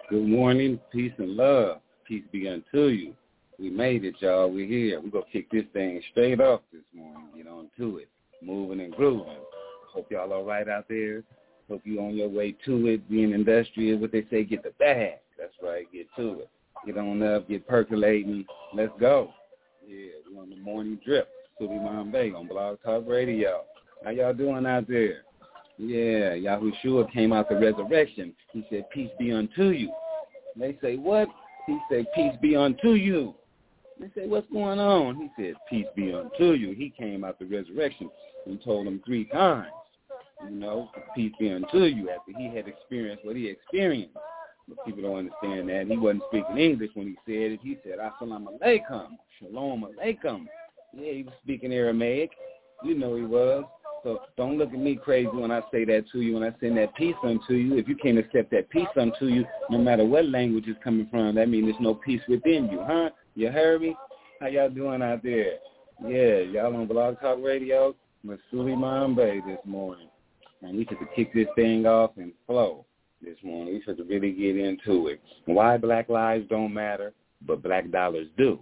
Good morning, peace and love. Peace be unto you. We made it, y'all. We're here. We're going to kick this thing straight off this morning. Get on to it. Moving and grooving. Hope y'all all right out there. Hope you on your way to it. Being industrious, what they say, get the bag. That's right. Get to it. Get on up. Get percolating. Let's go. Yeah, we're on the morning drip. Suleiman Bey on Blog Talk Radio. How y'all doing out there? Yeah, Yahushua came out the resurrection. He said, peace be unto you. And they say, what? He said, peace be unto you. They say, what's going on? He said, peace be unto you. He came out the resurrection and told them 3 times, peace be unto you after he had experienced what he experienced. But people don't understand that. He wasn't speaking English when he said it. He said, assalamu alaikum, shalom alaikum. Yeah, he was speaking Aramaic. You know he was. So don't look at me crazy when I say that to you, when I send that peace unto you. If you can't accept that peace unto you, no matter what language it's coming from, that means there's no peace within you, huh? You heard me? How y'all doing out there? Yeah, y'all on Blog Talk Radio with Suleiman Bey this morning. And we should kick this thing off and flow this morning. We should really get into it. Why black lives don't matter, but black dollars do.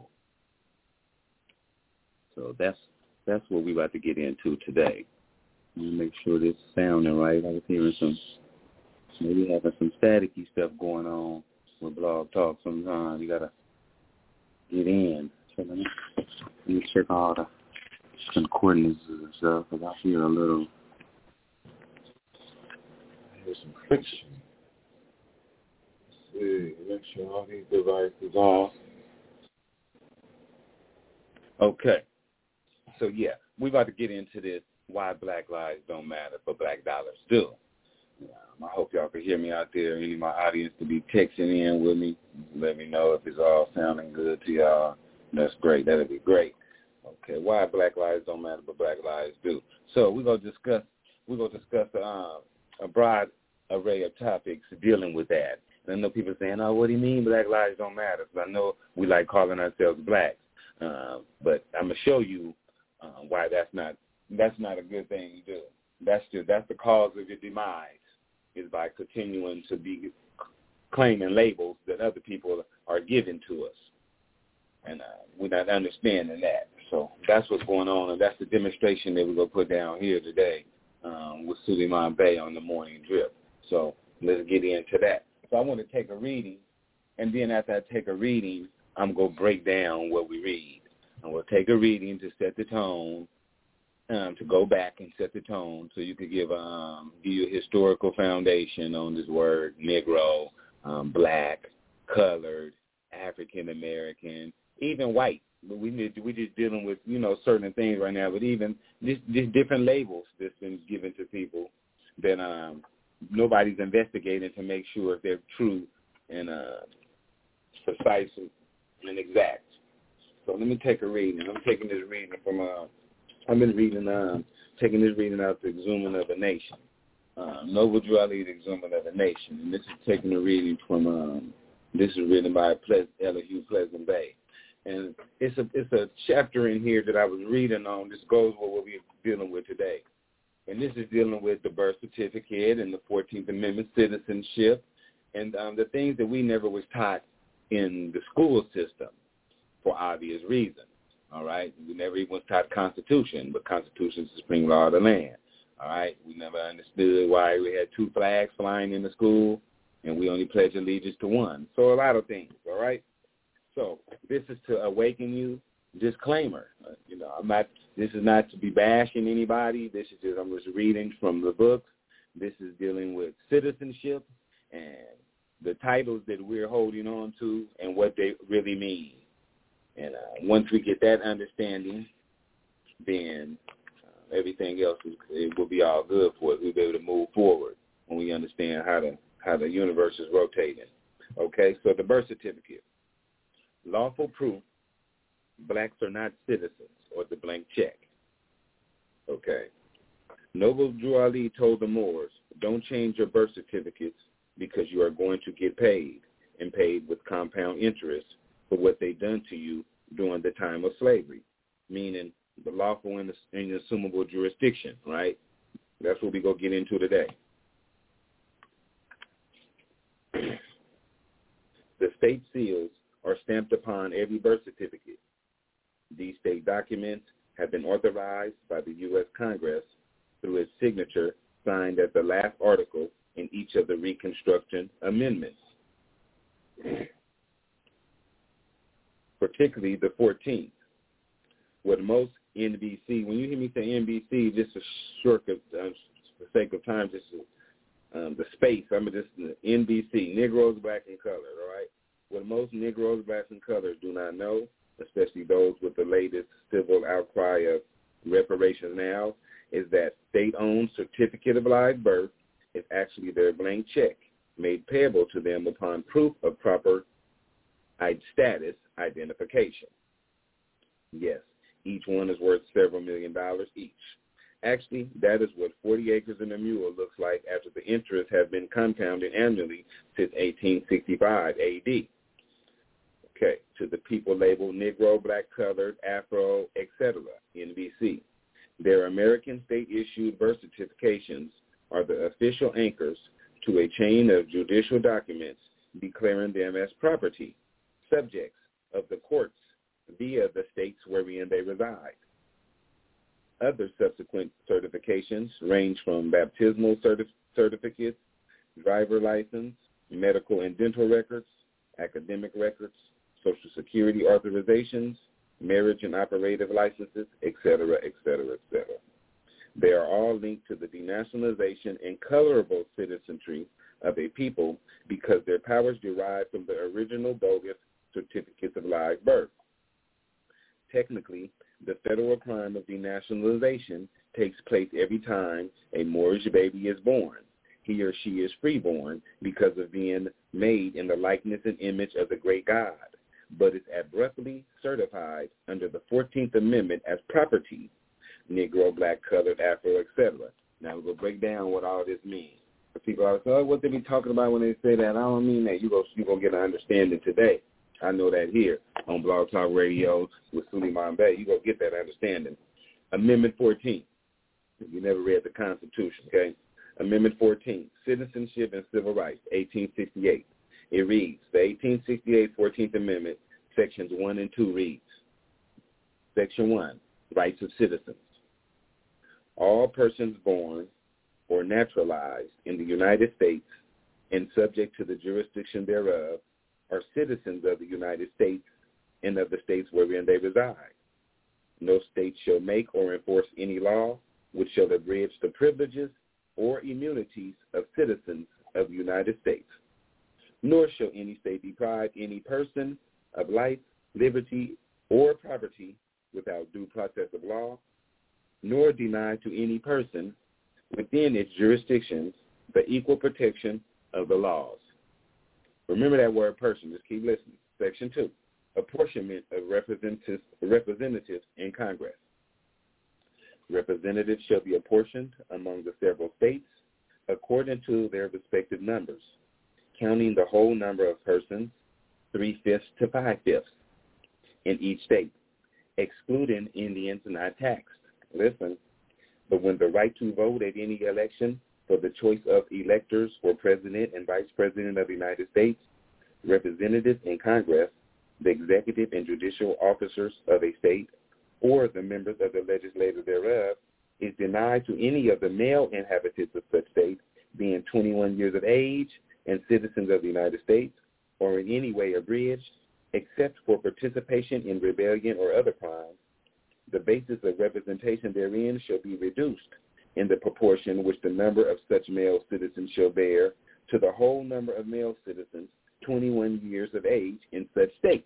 So that's what we're about to get into today. Make sure this is sounding right. I was hearing maybe having some staticky stuff going on with Blog Talk sometimes. You got to get in. So let me check all the coordinates and stuff, because I hear a little, there's some friction. Let's see, make sure all these devices off. Okay. So, yeah, we're about to get into this. Why black lives don't matter, but black dollars do. I hope y'all can hear me out there. Any of my audience to be texting in with me. Let me know if it's all sounding good to y'all. That's great. That'll be great. Okay, why black lives don't matter, but black lives do. So we're gonna discuss a broad array of topics dealing with that. And I know people saying, "Oh, what do you mean black lives don't matter?" Because I know we like calling ourselves blacks, but I'm gonna show you why that's not a good thing to do. That's the cause of your demise, is by continuing to be claiming labels that other people are giving to us. And we're not understanding that. So that's what's going on, and that's the demonstration that we're going to put down here today with Suleiman Bey on the morning drip. So let's get into that. So I want to take a reading, and then after I take a reading, I'm going to break down what we read. And we'll take a reading to set the tone, to go back and set the tone, so you could give you a historical foundation on this word, Negro, black, colored, African American, even white. But we just dealing with certain things right now. But even these different labels that's been given to people that nobody's investigating to make sure if they're true and precise and exact. So let me take a reading. I'm taking this reading from I've been taking this reading out the Exhuming of a Nation. Noble Drew Ali, the Exhuming of a Nation. And this is taking a reading from, this is written by Elihu Pleasant Bey. And it's a chapter in here that I was reading on. This goes with what we're dealing with today. And this is dealing with the birth certificate and the 14th Amendment citizenship and the things that we never was taught in the school system for obvious reasons. All right, we never even was taught Constitution, but Constitution is the supreme law of the land. All right, we never understood why we had 2 flags flying in the school, and we only pledge allegiance to one. So a lot of things. All right, so this is to awaken you. Disclaimer, This is not to be bashing anybody. I'm just reading from the books. This is dealing with citizenship and the titles that we're holding on to and what they really mean. And once we get that understanding, then everything else it will be all good for us. We'll be able to move forward when we understand how the universe is rotating. Okay, so the birth certificate. Lawful proof, blacks are not citizens, or the blank check. Okay. Noble Drew Ali told the Moors, don't change your birth certificates because you are going to get paid, and paid with compound interest for what they done to you during the time of slavery, meaning the lawful and the assumable jurisdiction, right? That's what we go get into today. state seals are stamped upon every birth certificate. These state documents have been authorized by the U.S. Congress through its signature signed as the last article in each of the Reconstruction Amendments, particularly the 14th. What most NBC, when you hear me say NBC, just for the sake of time, just the space, just NBC, Negroes, Black, and Colored, all right? What most Negroes, Blacks, and Colored do not know, especially those with the latest civil outcry of reparations now, is that state-owned certificate of live birth is actually their blank check made payable to them upon proof of proper status identification. Yes, each one is worth several $million each. Actually, that is what 40 acres and a mule looks like after the interest has been compounded annually since 1865 A.D. Okay, to the people labeled Negro, Black, Colored, Afro, etc., NBC. Their American state-issued birth certifications are the official anchors to a chain of judicial documents declaring them as property, subjects of the courts via the states wherein they reside. Other subsequent certifications range from baptismal certificates, driver license, medical and dental records, academic records, Social Security authorizations, marriage and operative licenses, etc., etc., etc. They are all linked to the denationalization and colorable citizenry of a people because their powers derive from the original bogus certificates of live birth. Technically, the federal crime of denationalization takes place every time a Moorish baby is born. He or she is freeborn because of being made in the likeness and image of the great God, but is abruptly certified under the 14th Amendment as property, Negro, Black, Colored, Afro, etc. Now we're going to break down what all this means. For people always say, what they be talking about when they say that? I don't mean that. You're going to get an understanding today. I know that here on Blog Talk Radio with Suleiman Bey. You're going to get that understanding. Amendment 14. You never read the Constitution, okay? Amendment 14, Citizenship and Civil Rights, 1868. It reads, the 1868 14th Amendment, Sections 1 and 2 reads, Section 1, Rights of Citizens. All persons born or naturalized in the United States and subject to the jurisdiction thereof are citizens of the United States and of the states wherein they reside. No state shall make or enforce any law which shall abridge the privileges or immunities of citizens of the United States, nor shall any state deprive any person of life, liberty, or property without due process of law, nor deny to any person within its jurisdictions the equal protection of the laws. Remember that word person. Just keep listening. Section 2, apportionment of representatives in Congress. Representatives shall be apportioned among the several states according to their respective numbers, counting the whole number of persons, 3/5 to 5/5 in each state, excluding Indians not taxed. Listen, but when the right to vote at any election for the choice of electors for President and Vice President of the United States, representatives in Congress, the executive and judicial officers of a state, or the members of the legislature thereof, is denied to any of the male inhabitants of such state, being 21 years of age and citizens of the United States, or in any way abridged, except for participation in rebellion or other crimes. The basis of representation therein shall be reduced in the proportion which the number of such male citizens shall bear to the whole number of male citizens 21 years of age in such state.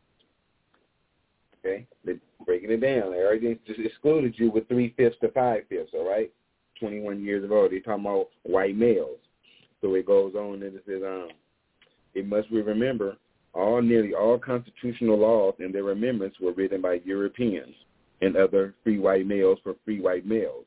Okay, they're breaking it down. They already just excluded you with 3/5 to 5/5, all right? 21 years of age. They're talking about white males. So it goes on and it says, it must be remembered, nearly all constitutional laws and their amendments were written by Europeans and other free white males for free white males.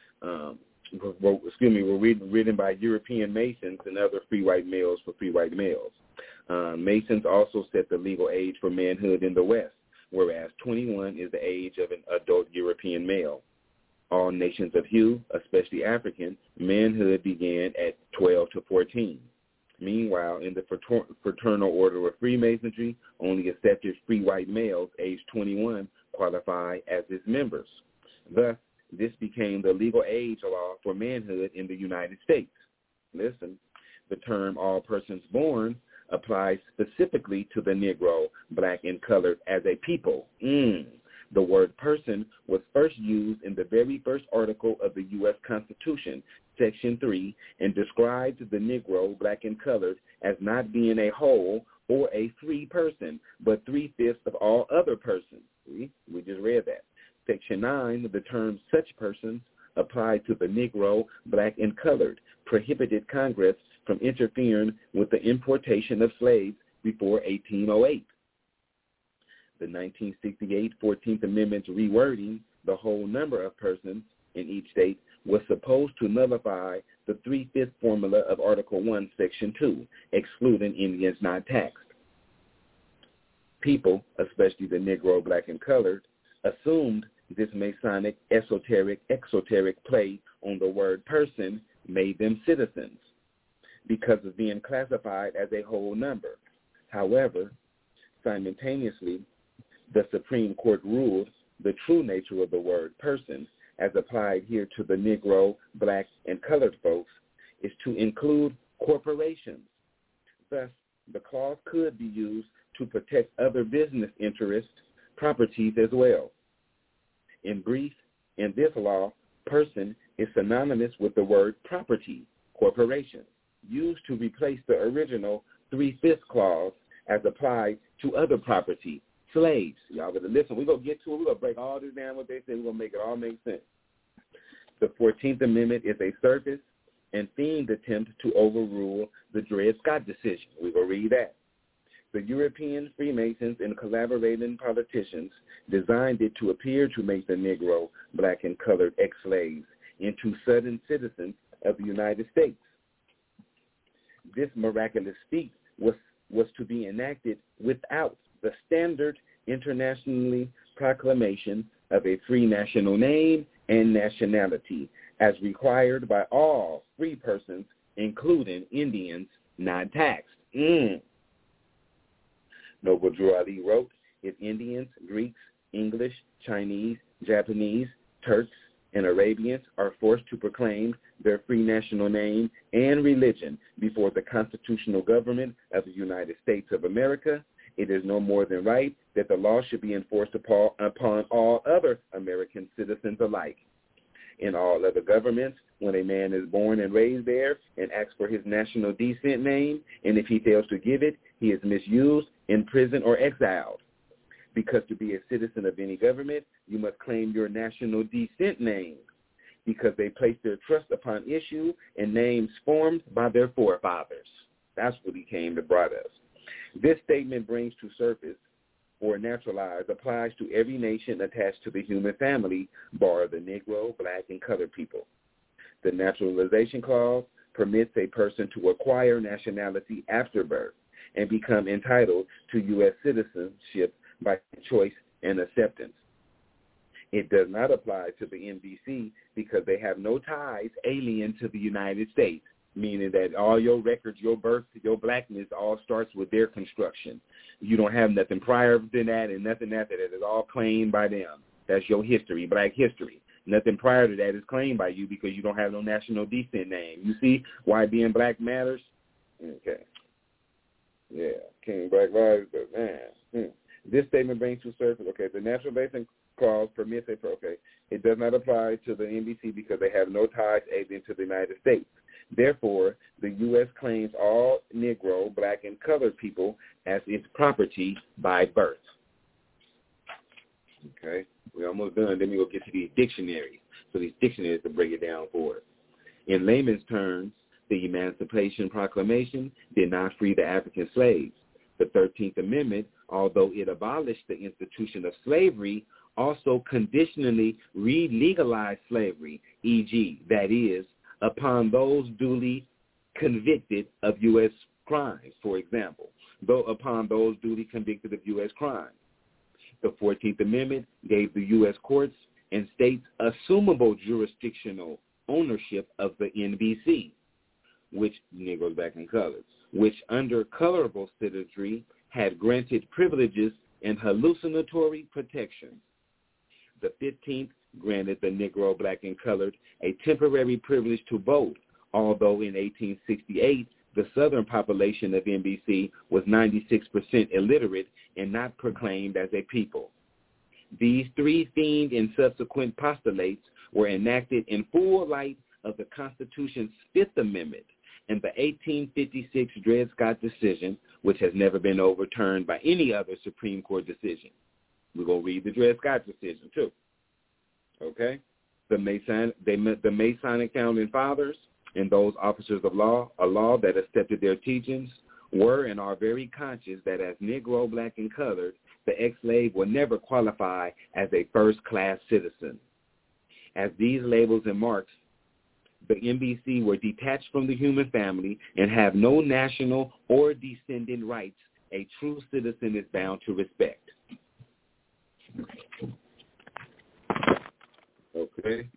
Were written by European Masons and other free white males for free white males. Masons also set the legal age for manhood in the West, whereas 21 is the age of an adult European male. All nations of hue, especially African, manhood began at 12 to 14. Meanwhile, in the Fraternal Order of Freemasonry, only accepted free white males aged 21 qualify as its members. Thus, this became the legal age law for manhood in the United States. Listen, the term all persons born applies specifically to the Negro, black, and colored as a people. The word person was first used in the very first article of the U.S. Constitution, Section 3, and describes the Negro, black, and colored as not being a whole or a free person, but 3/5 of all other persons. We just read that. Section 9, the term such persons applied to the Negro, black, and colored, prohibited Congress from interfering with the importation of slaves before 1808. The 1968 14th Amendment's rewording, the whole number of persons in each state, was supposed to nullify the 3/5 formula of Article 1, Section 2, excluding Indians not taxed. People, especially the Negro, black, and colored, assumed this Masonic, esoteric, exoteric play on the word person made them citizens because of being classified as a whole number. However, simultaneously, the Supreme Court ruled the true nature of the word person, as applied here to the Negro, black, and colored folks, is to include corporations. Thus, the clause could be used to protect other business interests, properties as well. In brief, in this law, person is synonymous with the word property, corporation, used to replace the original 3/5 clause as applied to other property, slaves. Y'all better listen. We're going to get to it. We're going to break all this down, what they say. We're going to make it all make sense. The 14th Amendment is a surface and themed attempt to overrule the Dred Scott decision. We're going to read that. The European Freemasons and collaborating politicians designed it to appear to make the Negro, black, and colored ex-slaves into sudden citizens of the United States. This miraculous feat was to be enacted without the standard internationally proclamation of a free national name and nationality, as required by all free persons, including Indians not taxed. Noble Drew Ali wrote, if Indians, Greeks, English, Chinese, Japanese, Turks, and Arabians are forced to proclaim their free national name and religion before the constitutional government of the United States of America, it is no more than right that the law should be enforced upon all other American citizens alike. In all other governments, when a man is born and raised there and asks for his national descent name, and if he fails to give it, he is misused, imprisoned, or exiled. Because to be a citizen of any government, you must claim your national descent name, because they place their trust upon issue and names formed by their forefathers. That's what he came to brought us. This statement brings to surface, or naturalize, applies to every nation attached to the human family, bar the Negro, black, and colored people. The naturalization clause permits a person to acquire nationality after birth and become entitled to U.S. citizenship by choice and acceptance. It does not apply to the NBC because they have no ties alien to the United States, meaning that all your records, your birth, your blackness all starts with their construction. You don't have nothing prior than that and nothing after that. It's all claimed by them. That's your history, black history. Nothing prior to that is claimed by you because you don't have no national descent name. You see why being black matters? Okay. Yeah, King Black Lives, but man. This statement brings to surface, okay, the naturalization clause permits it, okay, it does not apply to the NBC because they have no ties alien to the United States. Therefore, the U.S. claims all Negro, black, and colored people as its property by birth. Okay, we're almost done. Then we'll get to these dictionaries. So these dictionaries to break it down for us. In layman's terms, the Emancipation Proclamation did not free the African slaves. The 13th Amendment, although it abolished the institution of slavery, also conditionally re-legalized slavery, e.g., that is, upon those duly convicted of U.S. crimes, for example, though upon those duly convicted of U.S. crimes. The 14th Amendment gave the U.S. courts and states assumable jurisdictional ownership of the NBC, which Negroes, black, and colored, which under colorable citizenry had granted privileges and hallucinatory protections. The 15th granted the Negro, Black, and Colored a temporary privilege to vote, although in 1868 the southern population of NBC was 96% illiterate and not proclaimed as a people. These three themed and subsequent postulates were enacted in full light of the Constitution's Fifth Amendment and the 1856 Dred Scott decision, which has never been overturned by any other Supreme Court decision. We're going to read the Dred Scott decision, too. Okay? The Masonic Founding Fathers and those officers of law that accepted their teachings were and are very conscious that as Negro, Black, and Colored, the ex-slave will never qualify as a first-class citizen. As these labels and marks, the NBC were detached from the human family and have no national or descendant rights a true citizen is bound to respect. Okay.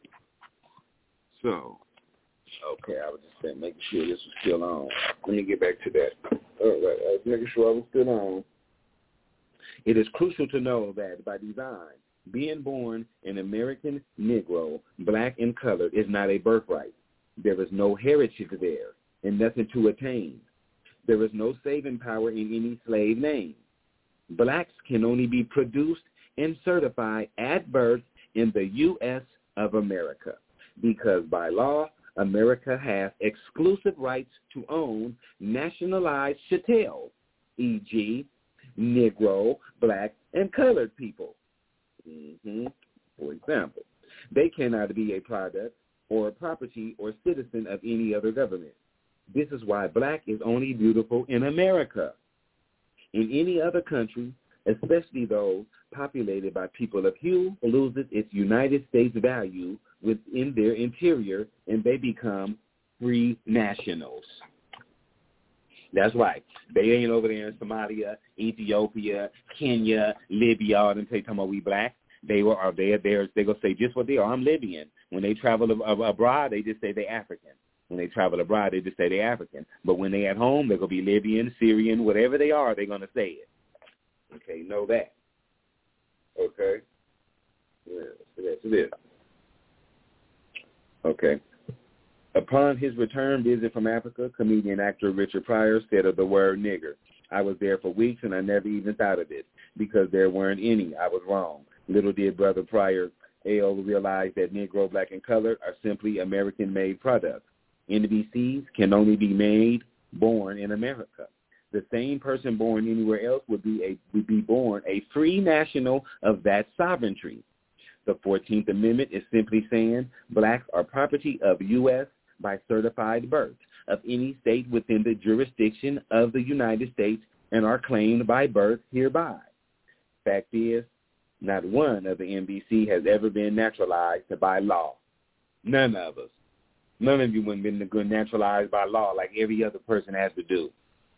So, I was just making sure this was still on. Let me get back to that. All right, I was making sure I was still on. It is crucial to know that by design, being born an American Negro, Black, and Colored is not a birthright. There is no heritage there and nothing to attain. There is no saving power in any slave name. Blacks can only be produced and certified at birth in the U.S. of America because by law, America has exclusive rights to own nationalized chattel, e.g., Negro, Black, and Colored people. For example, they cannot be a product or a property or citizen of any other government. This is why Black is only beautiful in America. In any other country, especially those populated by people of hue, loses its United States value within their interior, and they become free nationals. That's right. They ain't over there in Somalia, Ethiopia, Kenya, Libya, all them talking about we black. They gonna say just what they are. I'm Libyan. When they travel abroad, they just say they African. When they travel abroad, they just say they African. But when they at home, they're gonna be Libyan, Syrian, whatever they are, they're gonna say it. Okay, know that. Okay. Yeah, that's it. Okay. Upon his return visit from Africa, comedian actor Richard Pryor said of the word nigger, "I was there for weeks and I never even thought of it because there weren't any. I was wrong." Little did Brother Pryor L. realize that Negro, Black, and Colored are simply American-made products. NBCs can only be born in America. The same person born anywhere else would be born a free national of that sovereignty. The 14th Amendment is simply saying blacks are property of U.S. by certified birth of any state within the jurisdiction of the United States and are claimed by birth hereby. Fact is, not one of the NBC has ever been naturalized by law. None of us. None of you have been naturalized by law like every other person has to do.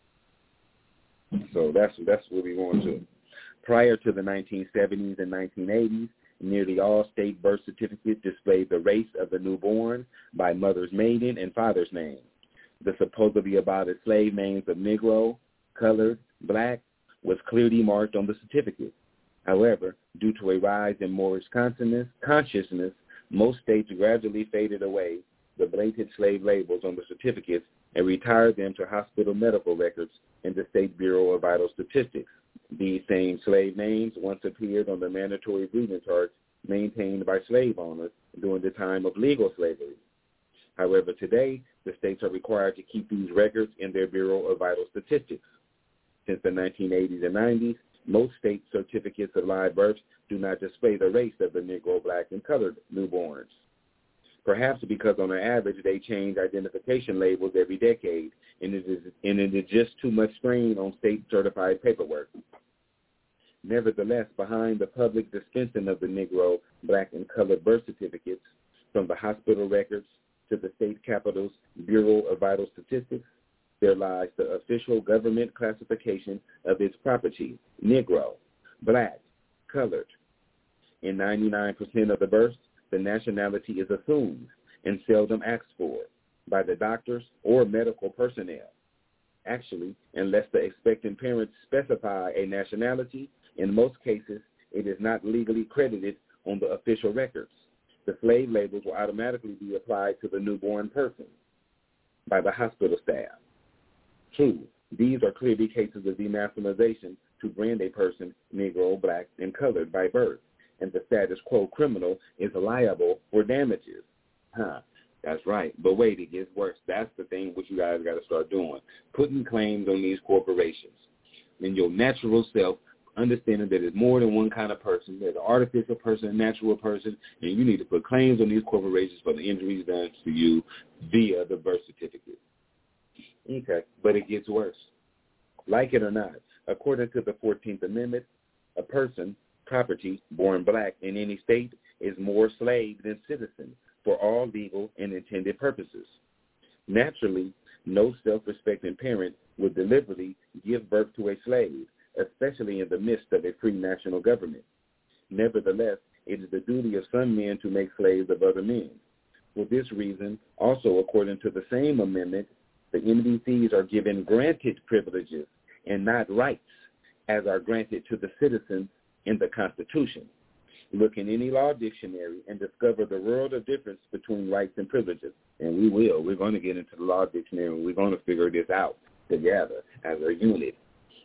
So that's what we want to. Prior to the 1970s and 1980s, nearly all state birth certificates displayed the race of the newborn by mother's maiden and father's name. The supposedly abolished slave names of Negro, Colored, Black was clearly marked on the certificate. However, due to a rise in Moorish consciousness, most states gradually faded away the blatant slave labels on the certificates and retired them to hospital medical records in the State Bureau of Vital Statistics. These same slave names once appeared on the mandatory breeding charts maintained by slave owners during the time of legal slavery. However, today, the states are required to keep these records in their Bureau of Vital Statistics. Since the 1980s and 90s, most state certificates of live births do not display the race of the Negro, Black, and Colored newborns. Perhaps because on an average they change identification labels every decade, and it is just too much strain on state-certified paperwork. Nevertheless, behind the public dispensing of the Negro, Black, and Colored birth certificates, from the hospital records to the state capitol's Bureau of Vital Statistics, there lies the official government classification of its property, Negro, Black, Colored. In 99% of the births, the nationality is assumed and seldom asked for by the doctors or medical personnel. Actually, unless the expectant parents specify a nationality, in most cases, it is not legally credited on the official records. The slave labels will automatically be applied to the newborn person by the hospital staff. 2, these are clearly cases of denationalization to brand a person Negro, Black, and colored by birth, and the status quo criminal is liable for damages. That's right. But wait, it gets worse. That's the thing what you guys got to start doing, putting claims on these corporations. In your natural self, understanding that there's more than one kind of person. There's an artificial person, a natural person, and you need to put claims on these corporations for the injuries done to you via the birth certificate. Okay, but it gets worse. Like it or not, according to the 14th Amendment, a person, property, born black in any state is more slave than citizen for all legal and intended purposes. Naturally, no self-respecting parent would deliberately give birth to a slave, especially in the midst of a free national government. Nevertheless, it is the duty of some men to make slaves of other men. For this reason, also according to the same amendment, the MDCs are given granted privileges and not rights, as are granted to the citizens in the Constitution. Look in any law dictionary and discover the world of difference between rights and privileges. And we will. We're going to get into the law dictionary and we're going to figure this out together as a unit.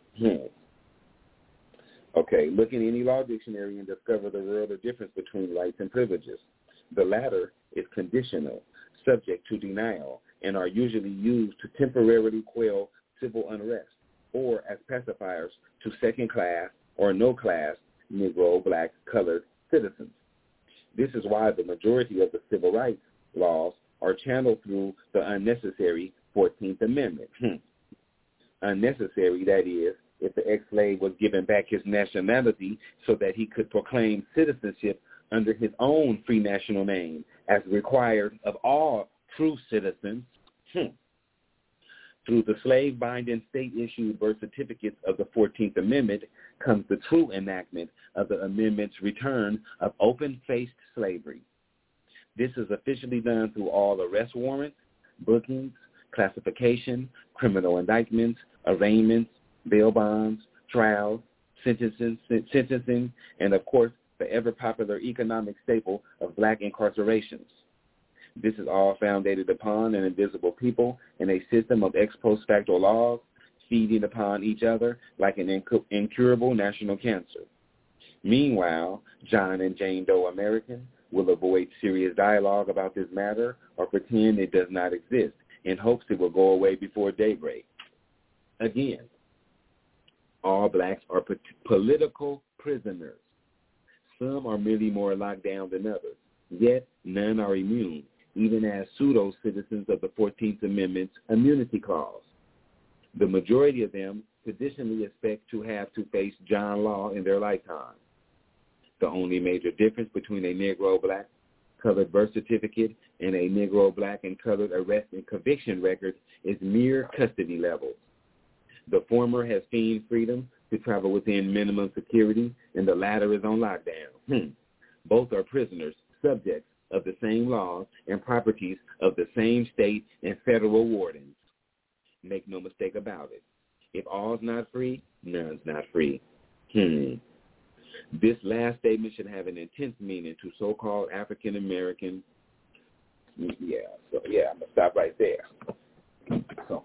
Okay, look in any law dictionary and discover the world of difference between rights and privileges. The latter is conditional, subject to denial, and are usually used to temporarily quell civil unrest or as pacifiers to second-class or no-class Negro, Black, colored citizens. This is why the majority of the civil rights laws are channeled through the unnecessary 14th Amendment. Unnecessary, that is, if the ex-slave was given back his nationality so that he could proclaim citizenship under his own free national name, as required of all true citizens. Through the slave-binding state-issued birth certificates of the 14th Amendment comes the true enactment of the amendment's return of open-faced slavery. This is officially done through all arrest warrants, bookings, classification, criminal indictments, arraignments, bail bonds, trials, sentencing, and, of course, the ever-popular economic staple of black incarcerations. This is all founded upon an invisible people and a system of ex post facto laws feeding upon each other like an incurable national cancer. Meanwhile, John and Jane Doe American will avoid serious dialogue about this matter or pretend it does not exist in hopes it will go away before daybreak. Again, all blacks are political prisoners. Some are merely more locked down than others, yet none are immune, even as pseudo-citizens of the 14th Amendment's immunity clause. The majority of them traditionally expect to have to face John Law in their lifetime. The only major difference between a Negro, Black, colored birth certificate and a Negro, Black, and colored arrest and conviction record is mere custody levels. The former has gained freedom to travel within minimum security, and the latter is on lockdown. Both are prisoners, subjects of the same laws and properties of the same state and federal wardens. Make no mistake about it. If all's not free, none's not free. This last statement should have an intense meaning to so-called African American. I'm going to stop right there. So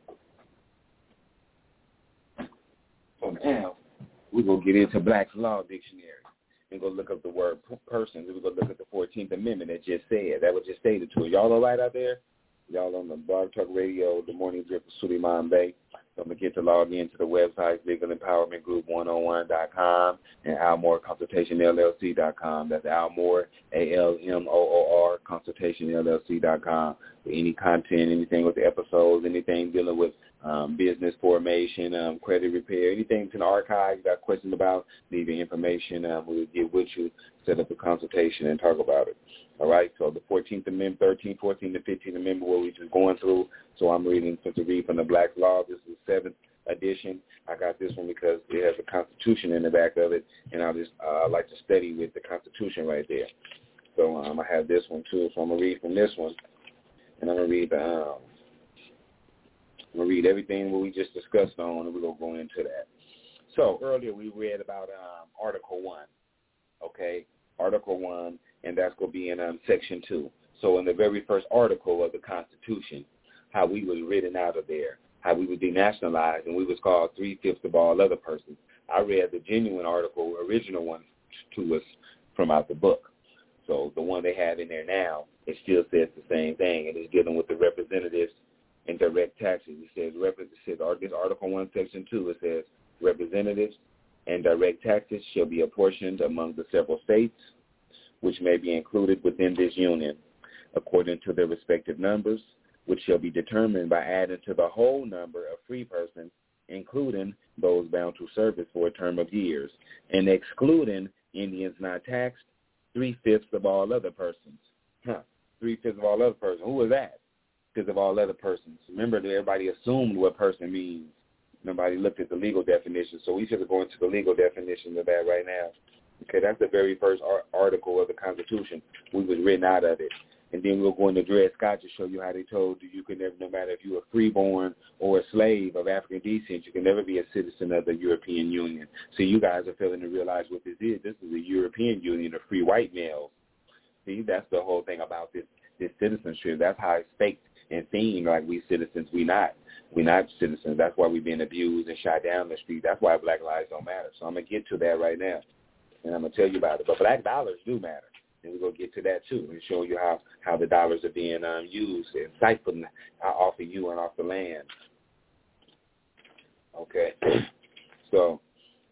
now we're going to get into Black's Law Dictionary and go look up the word person. We're going to look at the 14th Amendment that just said. That was just stated to it. Y'all all right out there? Y'all on the Blog Talk Radio, the Morning Drip with Suleiman Bey. So I'm going to get to log in to the website, Legal Empowerment Group 101.com and AlmoreConsultationLLC.com. That's Almore, ALMOOR, ConsultationLLC.com. For any content, anything with the episodes, anything dealing with business formation, credit repair, anything to the archive you got questions about, leave your information. We'll get with you, set up a consultation, and talk about it. All right, so the 14th Amendment, 13th, 14th, and 15th Amendment, what we're just going through. So I'm reading to read from the Black Law. This is the 7th edition. I got this one because it has a Constitution in the back of it, and I just like to study with the Constitution right there. So I have this one too. So I'm gonna read from this one, and I'm gonna read the I'm going to read everything what we just discussed on, and we're going to go into that. So earlier we read about Article 1, okay? Article 1, and that's going to be in Section 2. So in the very first article of the Constitution, how we was written out of there, how we were denationalized, and we was called 3/5 of all other persons. I read the genuine article, original one, to us from out the book. So the one they have in there now, it still says the same thing, and it's dealing with the representatives and direct taxes. It says this Article 1, Section 2, it says representatives and direct taxes shall be apportioned among the several states, which may be included within this union, according to their respective numbers, which shall be determined by adding to the whole number of free persons, including those bound to service for a term of years, and excluding Indians not taxed, 3/5 of all other persons. 3/5 of all other persons. Who was that? Because of all other persons. Remember that everybody assumed what person means. Nobody looked at the legal definition, so we should go into the legal definition of that right now. Okay, that's the very first article of the Constitution. We was written out of it. And then we'll go into Dred Scott to show you how they told you can never, no matter if you were freeborn or a slave of African descent, you can never be a citizen of the European Union. So you guys are failing to realize what this is. This is a European Union of free white males. See, that's the whole thing about this citizenship. That's how it's faked and seen like we citizens. We're not citizens. That's why we're being abused and shot down the street. That's why black lives don't matter. So I'm going to get to that right now, and I'm going to tell you about it. But black dollars do matter. And we're going to get to that, too, and show you how the dollars are being used and siphoned off of you and off the land. Okay. So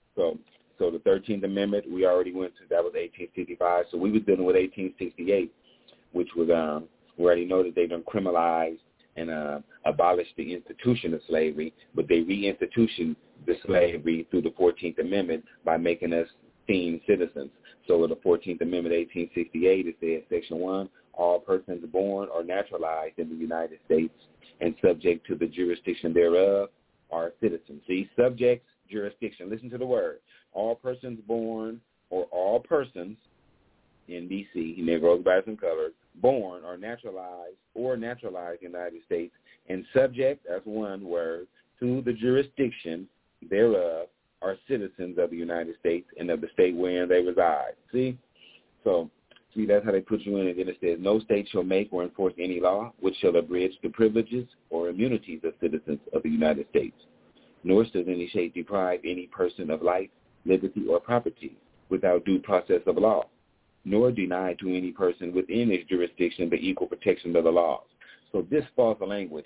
the 13th Amendment, we already went to, that was 1865. So we was dealing with 1868, which was, we already know that they done criminalized and abolished the institution of slavery, but they reinstitutioned the slavery through the 14th Amendment by making us seen citizens. So in the 14th Amendment, 1868, it says, Section 1, all persons born or naturalized in the United States and subject to the jurisdiction thereof are citizens. See, subjects, jurisdiction. Listen to the word. All persons born or all persons, NBC, Negroes, blacks, and colored, born or naturalized in the United States and subject, that's one word, to the jurisdiction thereof are citizens of the United States and of the state wherein they reside. See? So, that's how they put you in. And then it says, no state shall make or enforce any law which shall abridge the privileges or immunities of citizens of the United States, nor does any state deprive any person of life, liberty, or property without due process of law, nor deny to any person within its jurisdiction the equal protection of the laws. So this false language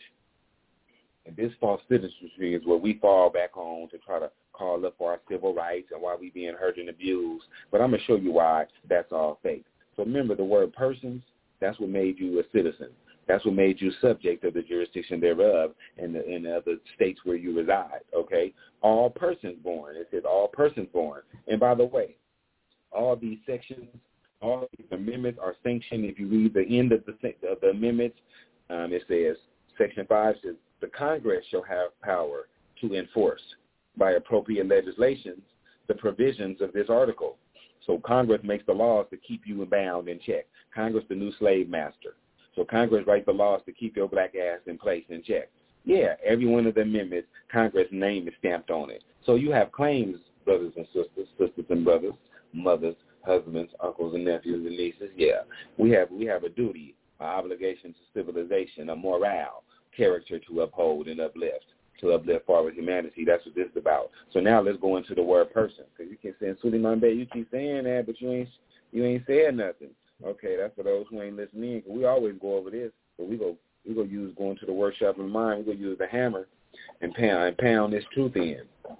and this false citizenry is where we fall back on to try to call up for our civil rights and why we being hurt and abused. But I'm going to show you why that's all fake. So remember the word persons, that's what made you a citizen. That's what made you subject of the jurisdiction thereof in the other states where you reside, okay? All persons born. It says all persons born. And by the way, all these sections, all these amendments are sanctioned. If you read the end of the amendments, it says, Section 5 says, the Congress shall have power to enforce by appropriate legislations the provisions of this article. So Congress makes the laws to keep you bound in check. Congress, the new slave master. So Congress writes the laws to keep your black ass in place in check. Yeah, every one of the amendments, Congress' name is stamped on it. So you have claims, brothers and sisters, sisters and brothers, mothers, husbands, uncles and nephews and nieces. Yeah, we have a duty, an obligation to civilization, a morale, character to uphold and uplift forward humanity. That's what this is about. So now let's go into the word person, because you keep saying, Suleiman Bey, you keep saying that, but you ain't saying nothing. Okay, that's for those who ain't listening, because we always go over this, but we go use going to the workshop of the mind. We go use the hammer and pound this truth in.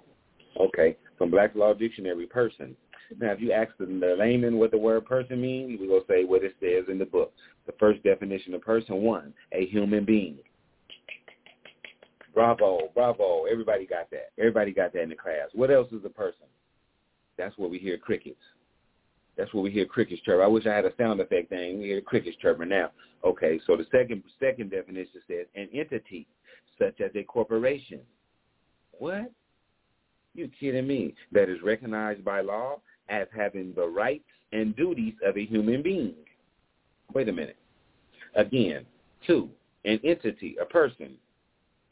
Okay, from Black Law Dictionary, person. Now, if you ask the layman what the word person means, we're going to say what it says in the book. The first definition of person, 1, a human being. Bravo, bravo. Everybody got that. Everybody got that in the class. What else is a person? That's where we hear crickets. That's where we hear crickets chirp. I wish I had a sound effect thing. We hear crickets chirping now. Okay, so the second definition says an entity such as a corporation. What? You kidding me? That is recognized by law as having the rights and duties of a human being. Wait a minute. Again, 2, an entity, a person.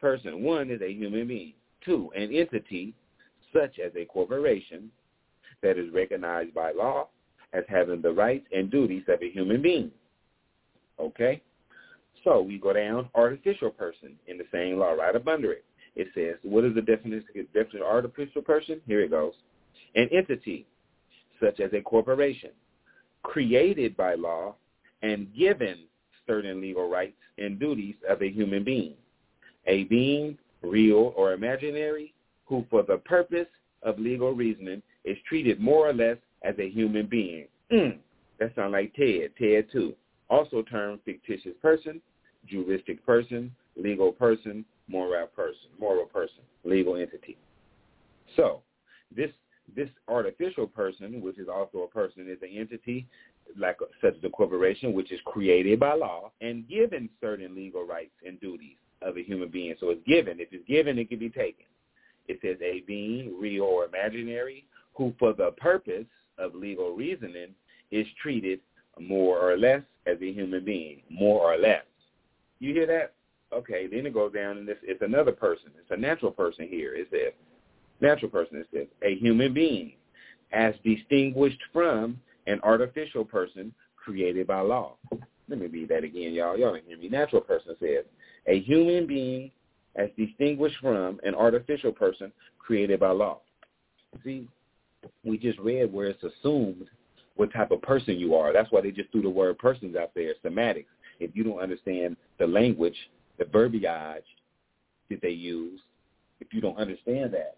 person. 1 is a human being. 2, an entity such as a corporation that is recognized by law as having the rights and duties of a human being. Okay? So we go down, artificial person in the same law, right up under it. It says, what is the definition of artificial person? Here it goes. An entity such as a corporation created by law and given certain legal rights and duties of a human being. A being, real or imaginary, who for the purpose of legal reasoning is treated more or less as a human being. That sounds like Ted 2. Also termed fictitious person, juristic person, legal person, moral person, legal entity. So this artificial person, which is also a person, is an entity such as a corporation, which is created by law and given certain legal rights and duties of a human being. So it's given. If it's given, it can be taken. It says a being, real or imaginary, who for the purpose of legal reasoning is treated more or less as a human being, more or less. You hear that? Okay, then it goes down, and it's another person. It's a natural person here. It says, natural person, it says, a human being as distinguished from an artificial person created by law. Let me read that again, y'all. Y'all didn't hear me. Natural person says, a human being as distinguished from an artificial person created by law. See, we just read where it's assumed what type of person you are. That's why they just threw the word persons out there, semantics. If you don't understand the language, the verbiage that they use, if you don't understand that,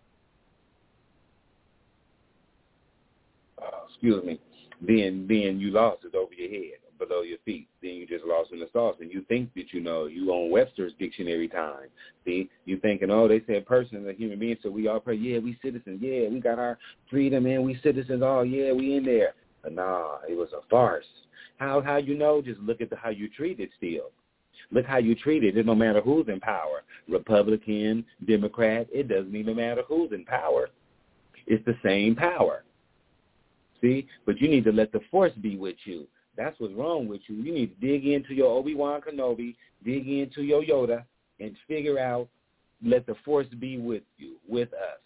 then you lost it over your head, below your feet. Then you just lost in the sauce, and you think that you know. You on Webster's dictionary time. See, you thinking, oh, they said person is a human being, so we all pray, yeah, we citizens, yeah, we got our freedom, and we citizens, oh, yeah, we in there. But nah, it was a farce. How you know? Just look at how you treat it still. Look how you treat it. It don't matter who's in power, Republican, Democrat. It doesn't even matter who's in power. It's the same power. See? But you need to let the force be with you. That's what's wrong with you. You need to dig into your Obi-Wan Kenobi, dig into your Yoda, and figure out, let the force be with you, with us.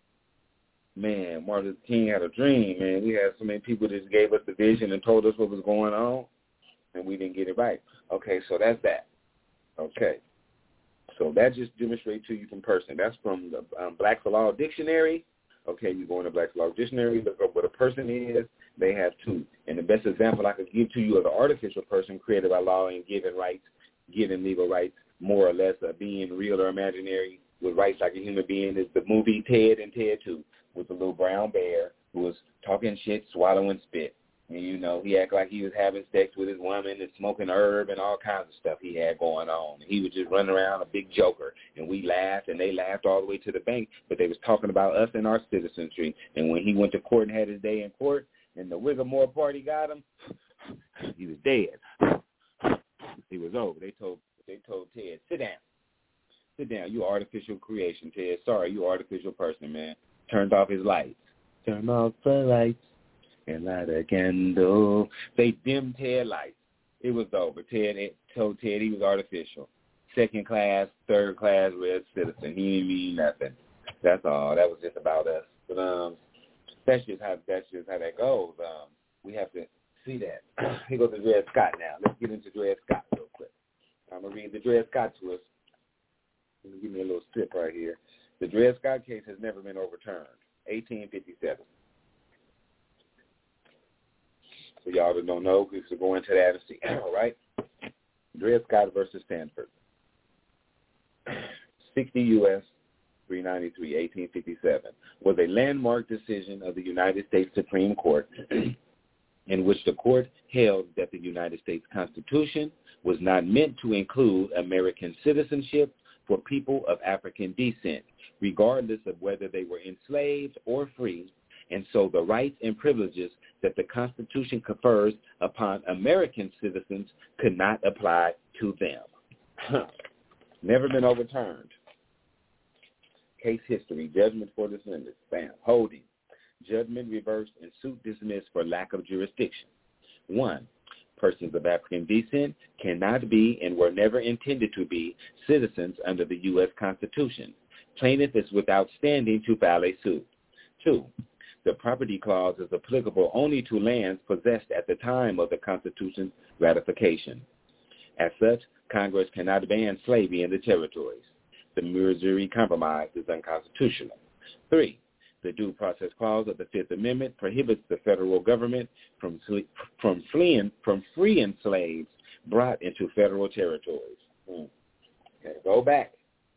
Man, Martin Luther King had a dream, man. We had so many people that just gave us the vision and told us what was going on, and we didn't get it right. Okay, so that's that. Okay. So that just demonstrates to you from person. That's from the Black's Law Dictionary. Okay, you go into Black's Law Dictionary, look up what a person is. They have 2. And the best example I could give to you of an artificial person created by law and given rights, given legal rights, more or less, being real or imaginary with rights like a human being, is the movie Ted and Ted 2 with the little brown bear who was talking shit, swallowing spit. And, you know, he acted like he was having sex with his woman and smoking herb and all kinds of stuff he had going on. He was just running around a big joker. And we laughed, and they laughed all the way to the bank, but they was talking about us and our citizenry. And when he went to court and had his day in court, and the Whittemore party got him, he was dead. He was over. They told Ted, sit down. Sit down. You artificial creation, Ted. Sorry, you artificial person, man. Turned off his lights. Turn off the lights and light a candle. They dimmed Ted lights. It was over. Ted told Ted he was artificial. Second class, third class, red citizen. He didn't mean nothing. That's all. That was just about us. But that's just how that goes. We have to see that. Here goes the Dred Scott now. Let's get into Dred Scott real quick. I'm going to read the Dred Scott to us. Give me a little sip right here. The Dred Scott case has never been overturned. 1857. So y'all that don't know, we should go into that and see. All right? Dred Scott versus Stanford. 60 U.S. 393, 1857, was a landmark decision of the United States Supreme Court in which the court held that the United States Constitution was not meant to include American citizenship for people of African descent, regardless of whether they were enslaved or free, and so the rights and privileges that the Constitution confers upon American citizens could not apply to them. Never been overturned. Case history, judgment for defendants, bam, holding, judgment reversed and suit dismissed for lack of jurisdiction. 1, Persons of African descent cannot be and were never intended to be citizens under the U.S. Constitution. Plaintiff is without standing to file a suit. 2. The property clause is applicable only to lands possessed at the time of the Constitution's ratification. As such, Congress cannot ban slavery in the territories. The Missouri Compromise is unconstitutional. 3. The Due Process Clause of the Fifth Amendment prohibits the federal government from freeing slaves brought into federal territories. Okay, go back.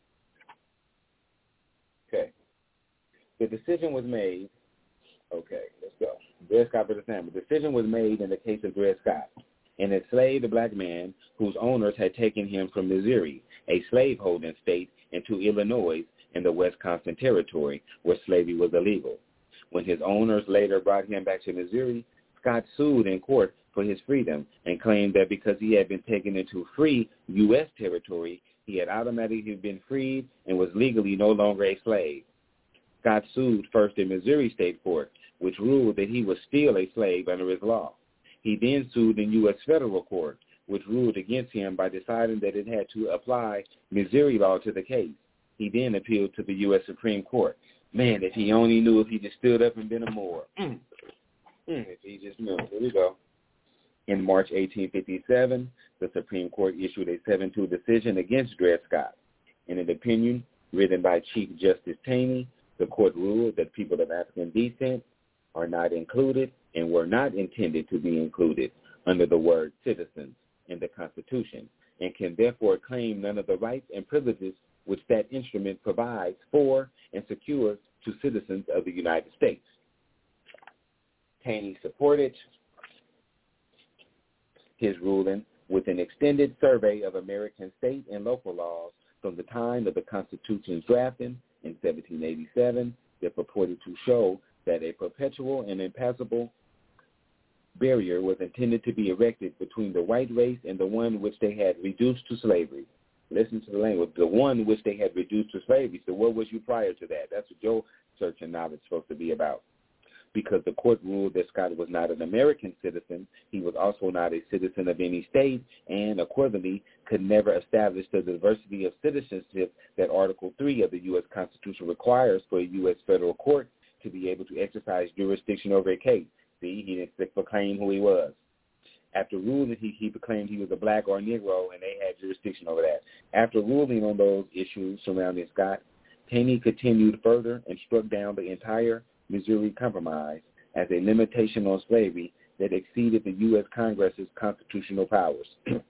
Okay. The decision was made. Okay, let's go. Dred Scott versus Sanders. The decision was made in the case of Dred Scott, an enslaved black man whose owners had taken him from Missouri, a slaveholding state, into Illinois in the Wisconsin Territory, where slavery was illegal. When his owners later brought him back to Missouri, Scott sued in court for his freedom and claimed that because he had been taken into free U.S. territory, he had automatically been freed and was legally no longer a slave. Scott sued first in Missouri State Court, which ruled that he was still a slave under his law. He then sued in U.S. Federal Court, which ruled against him by deciding that it had to apply Missouri law to the case. He then appealed to the U.S. Supreme Court. Man, if he only knew, if he just stood up and been a Moor. If he just knew. Here we go. In March 1857, the Supreme Court issued a 7-2 decision against Dred Scott. In an opinion written by Chief Justice Taney, the court ruled that people of African descent are not included and were not intended to be included under the word citizens in the Constitution, and can therefore claim none of the rights and privileges which that instrument provides for and secures to citizens of the United States. Taney supported his ruling with an extended survey of American state and local laws from the time of the Constitution's drafting in 1787 that purported to show that a perpetual and impassable barrier was intended to be erected between the white race and the one which they had reduced to slavery. Listen to the language, the one which they had reduced to slavery. So what was you prior to that? That's what your search and knowledge is supposed to be about. Because the court ruled that Scott was not an American citizen, he was also not a citizen of any state, and accordingly could never establish the diversity of citizenship that Article 3 of the U.S. Constitution requires for a U.S. federal court to be able to exercise jurisdiction over a case. See, he didn't proclaim who he was. After ruling, he proclaimed he was a black or a Negro, and they had jurisdiction over that. After ruling on those issues surrounding Scott, Taney continued further and struck down the entire Missouri Compromise as a limitation on slavery that exceeded the U.S. Congress's constitutional powers.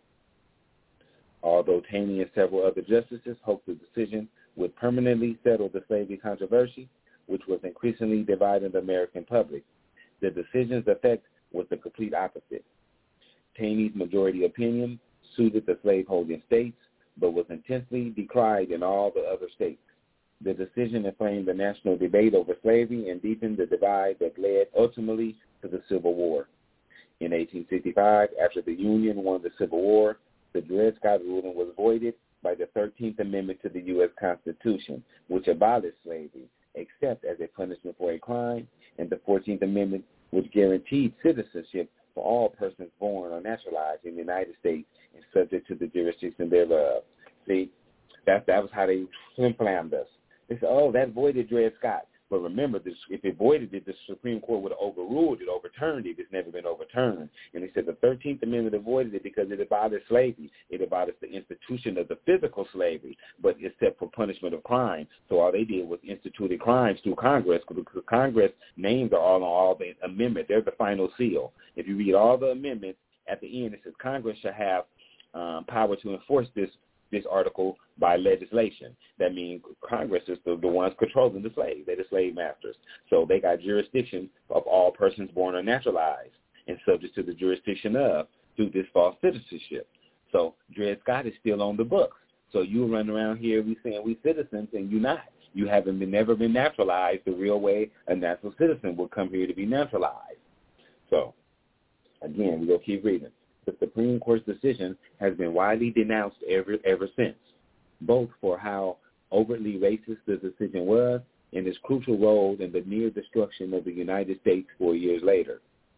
Although Taney and several other justices hoped the decision would permanently settle the slavery controversy, which was increasingly dividing the American public, the decision's effect was the complete opposite. Taney's majority opinion suited the slaveholding states, but was intensely decried in all the other states. The decision inflamed the national debate over slavery and deepened the divide that led ultimately to the Civil War. In 1865, after the Union won the Civil War, the Dred Scott ruling was voided by the 13th Amendment to the U.S. Constitution, which abolished slavery, except as a punishment for a crime, and the 14th Amendment, which guaranteed citizenship for all persons born or naturalized in the United States and subject to the jurisdiction thereof. See, that was how they flim-flammed us. They said, oh, that voided Dred Scott. But remember, if it voided it, the Supreme Court would have overruled it, overturned it. It's never been overturned. And they said the 13th Amendment avoided it because it abolished slavery. It abolished the institution of the physical slavery, but except for punishment of crime. So all they did was instituted crimes through Congress, because Congress names are all on all the amendment. They're the final seal. If you read all the amendments, at the end it says Congress shall have power to enforce this article by legislation. That means Congress is the ones controlling the slaves. They're the slave masters. So they got jurisdiction of all persons born or naturalized and subject to the jurisdiction of through this false citizenship. So Dred Scott is still on the books. So you run around here, we saying we citizens, and you're not. You haven't never been naturalized the real way a natural citizen would come here to be naturalized. So, again, we're going to keep reading. The Supreme Court's decision has been widely denounced ever since, both for how overtly racist the decision was and its crucial role in the near destruction of the United States 4 years later.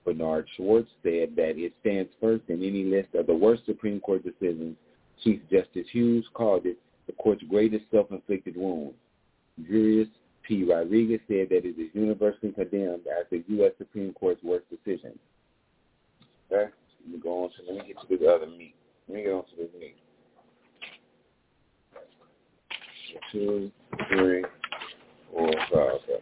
Bernard Schwartz said that it stands first in any list of the worst Supreme Court decisions. Chief Justice Hughes called it the court's greatest self-inflicted wound. Julius P. Rodriguez said that it is universally condemned as the U.S. Supreme Court's worst decision. Okay? Let me get to this other meat. Let me get on to this meat. 2, 3, 4, 5. Okay.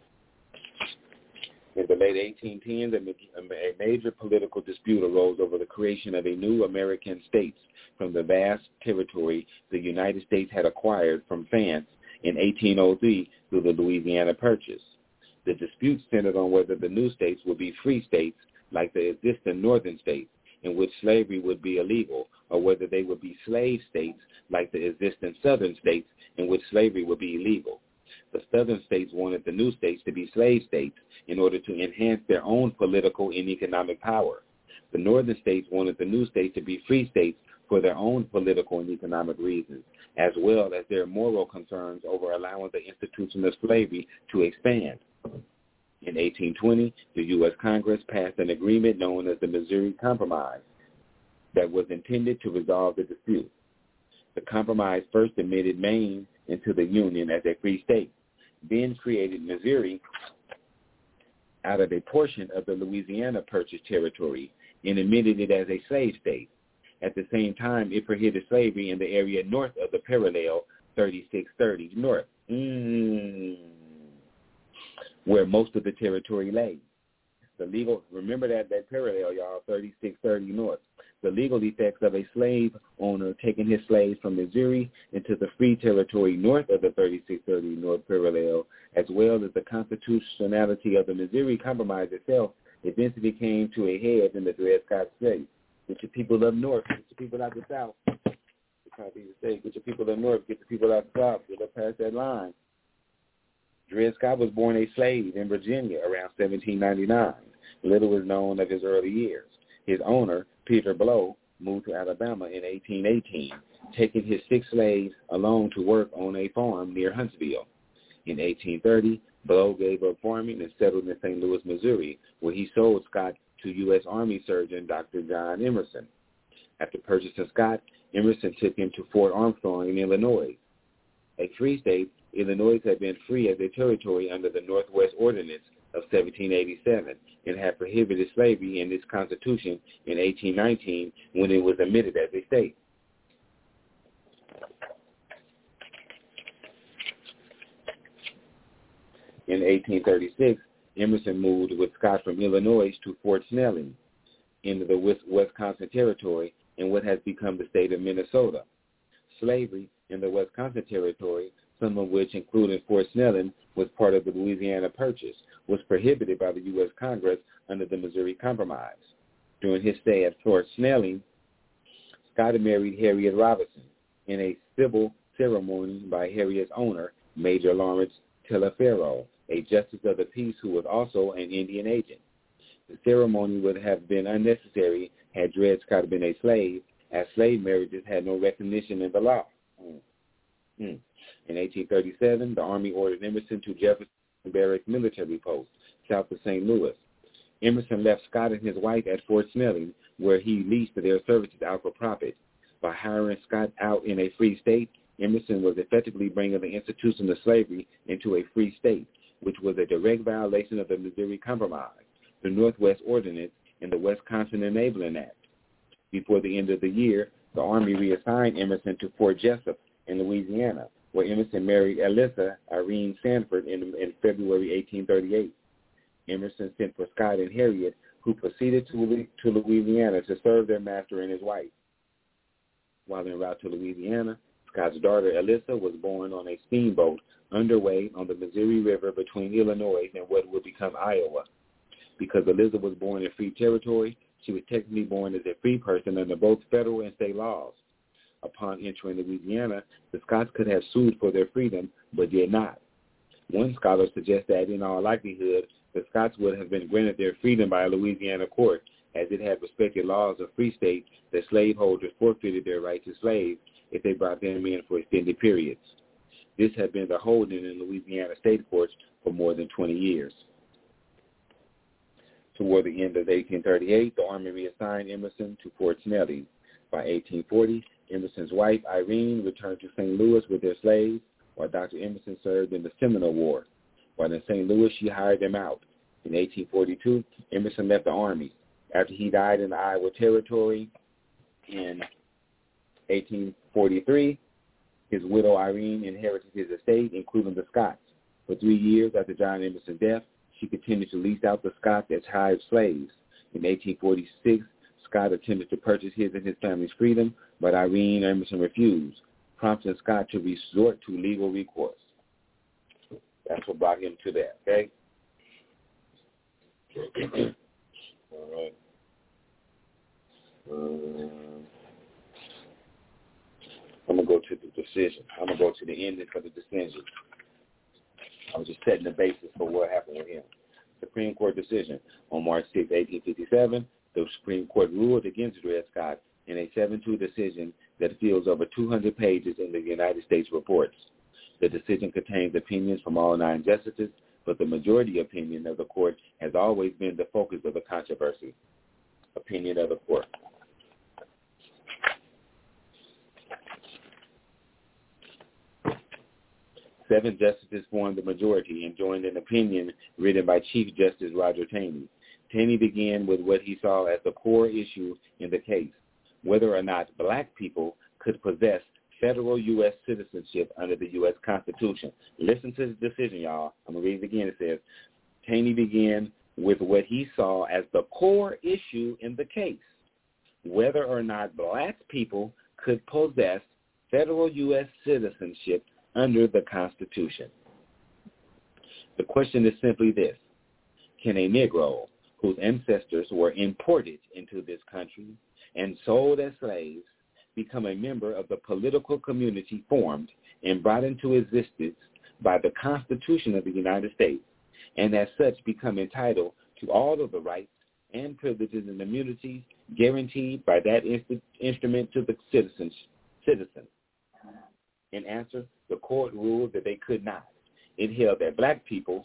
In the late 1810s, a major political dispute arose over the creation of a new American states from the vast territory the United States had acquired from France in 1803 through the Louisiana Purchase. The dispute centered on whether the new states would be free states like the existing northern states, in which slavery would be illegal, or whether they would be slave states like the existing southern states, in which slavery would be illegal. The southern states wanted the new states to be slave states in order to enhance their own political and economic power. The northern states wanted the new states to be free states for their own political and economic reasons, as well as their moral concerns over allowing the institution of slavery to expand. In 1820, the U.S. Congress passed an agreement known as the Missouri Compromise that was intended to resolve the dispute. The compromise first admitted Maine into the Union as a free state, then created Missouri out of a portion of the Louisiana Purchase territory and admitted it as a slave state. At the same time, it prohibited slavery in the area north of the parallel 3630 north, where most of the territory lay. Remember that parallel, y'all, 3630 north. The legal effects of a slave owner taking his slaves from Missouri into the free territory north of the 3630 north parallel, as well as the constitutionality of the Missouri Compromise itself, eventually came to a head in the Dred Scott Strait. Get your people up north, get your people out the south. Get your people up north, get the people out the south, get up past that line. Dred Scott was born a slave in Virginia around 1799. Little is known of his early years. His owner, Peter Blow, moved to Alabama in 1818, taking his 6 slaves along to work on a farm near Huntsville. In 1830, Blow gave up farming and settled in St. Louis, Missouri, where he sold Scott to U.S. Army surgeon Dr. John Emerson. After purchasing Scott, Emerson took him to Fort Armstrong in Illinois. A free state, Illinois had been free as a territory under the Northwest Ordinance of 1787 and had prohibited slavery in its constitution in 1819 when it was admitted as a state. In 1836, Emerson moved with Scott from Illinois to Fort Snelling in the Wisconsin Territory in what has become the state of Minnesota. Slavery in the Wisconsin Territory, some of which, including Fort Snelling, was part of the Louisiana Purchase, was prohibited by the U.S. Congress under the Missouri Compromise. During his stay at Fort Snelling, Scott married Harriet Robinson in a civil ceremony by Harriet's owner, Major Lawrence Taliaferro, a justice of the peace who was also an Indian agent. The ceremony would have been unnecessary had Dred Scott been a slave, as slave marriages had no recognition in the law. In 1837, the Army ordered Emerson to Jefferson Barracks military post south of St. Louis. Emerson left Scott and his wife at Fort Snelling, where he leased their services out for profit. By hiring Scott out in a free state, Emerson was effectively bringing the institution of slavery into a free state, which was a direct violation of the Missouri Compromise, the Northwest Ordinance, and the Wisconsin Enabling Act. Before the end of the year, the Army reassigned Emerson to Fort Jessup in Louisiana, where Emerson married Alyssa Irene Sanford in February 1838. Emerson sent for Scott and Harriet, who proceeded to Louisiana to serve their master and his wife. While en route to Louisiana, Scott's daughter Alyssa was born on a steamboat underway on the Missouri River between Illinois and what would become Iowa. Because Alyssa was born in free territory, she was technically born as a free person under both federal and state laws. Upon entering Louisiana, the Scots could have sued for their freedom, but did not. One scholar suggests that, in all likelihood, the Scots would have been granted their freedom by a Louisiana court, as it had respected laws of free states that slaveholders forfeited their right to slaves if they brought them in for extended periods. This had been the holding in Louisiana state courts for more than 20 years. Toward the end of 1838, the Army reassigned Emerson to Fort Snelling. By 1840, Emerson's wife, Irene, returned to St. Louis with their slaves, while Dr. Emerson served in the Seminole War. While in St. Louis, she hired them out. In 1842, Emerson left the Army. After he died in the Iowa Territory in 1843, his widow, Irene, inherited his estate, including the Scots. For 3 years after John Emerson's death, she continued to lease out the Scots as hired slaves. In 1846, Scott attempted to purchase his and his family's freedom, but Irene Emerson refused, prompting Scott to resort to legal recourse. That's what brought him to that, okay? All right. I'm going to go to the decision. I'm going to go to the ending for the decision. I was just setting the basis for what happened with him. Supreme Court decision. On March 6, 1857, the Supreme Court ruled against Dred Scott in a 7-2 decision that fills over 200 pages in the United States reports. The decision contains opinions from all 9 justices, but the majority opinion of the court has always been the focus of the controversy. Opinion of the court. Seven justices formed the majority and joined an opinion written by Chief Justice Roger Taney. Taney began with what he saw as the core issue in the case, whether or not black people could possess federal U.S. citizenship under the U.S. Constitution. Listen to the decision, y'all. I'm going to read it again. It says, Taney began with what he saw as the core issue in the case, whether or not black people could possess federal U.S. citizenship under the Constitution. The question is simply this: can a Negro whose ancestors were imported into this country and sold as slaves become a member of the political community formed and brought into existence by the Constitution of the United States, and as such become entitled to all of the rights and privileges and immunities guaranteed by that instrument to the citizen? In answer, the court ruled that they could not. It held that black people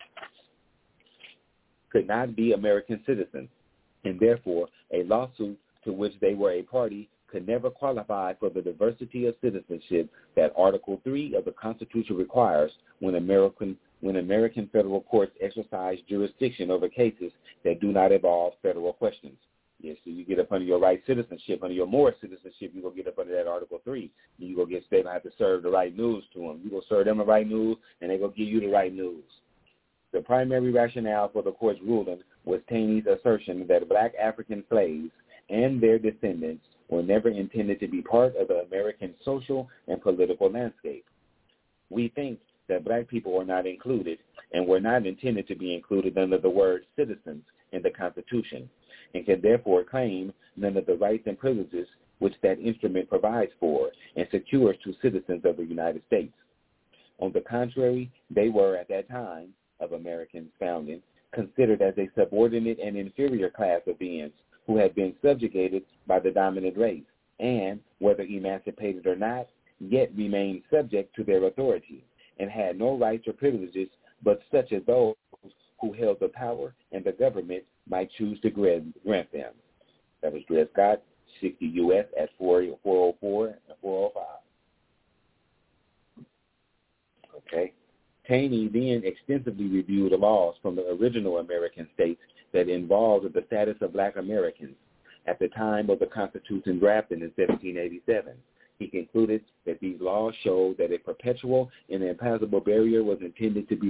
could not be American citizens, and therefore a lawsuit to which they were a party could never qualify for the diversity of citizenship that Article 3 of the Constitution requires when American federal courts exercise jurisdiction over cases that do not involve federal questions. Yes, so you get up under your right citizenship, under your more citizenship, you go get up under that Article 3. You go get, they don't have to serve the right news to them. You go serve them the right news, and they go give you the right news. The primary rationale for the court's ruling was Taney's assertion that black African slaves and their descendants were never intended to be part of the American social and political landscape. We think that black people are not included and were not intended to be included under the word citizens in the Constitution, and can therefore claim none of the rights and privileges which that instrument provides for and secures to citizens of the United States. On the contrary, they were at that time of American founding considered as a subordinate and inferior class of beings who had been subjugated by the dominant race and, whether emancipated or not, yet remained subject to their authority and had no rights or privileges but such as those who held the power and the government might choose to grant them. That was Dred Scott, 60 U.S. at 404 and 405. Okay. Taney then extensively reviewed the laws from the original American states that involved the status of black Americans at the time of the Constitution drafted in 1787. He concluded that these laws showed that a perpetual and impassable barrier was intended to be